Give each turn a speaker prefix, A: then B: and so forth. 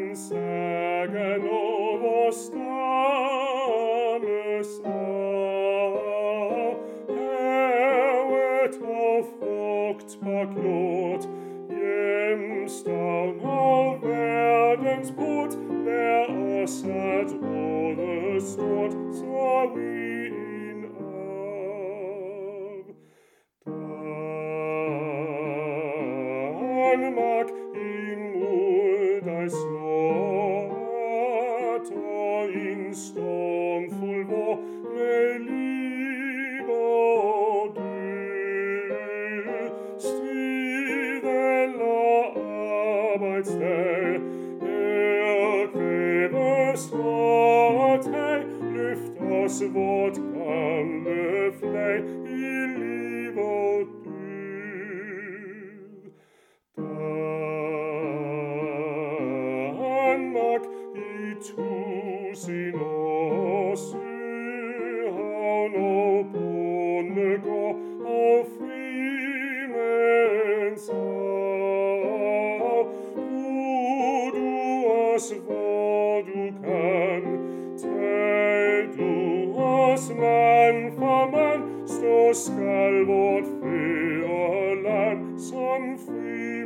A: sagen og vor stammes havet og frugtbar klot, hjemstavn og verdens port, lær os at råde stort, så vi en arv. Danmark imod dig slår, og en stormfuld vor med liv og død. Strid eller arbejdsdag, her kræves og tag, løft os vort gamle flag i liv og død. Danmark i tusind år, søhavn og bondegård og frimænds arv. Brug du os, hvor du kan, tag du os mand for mand, stå skal vort fædreland som fri.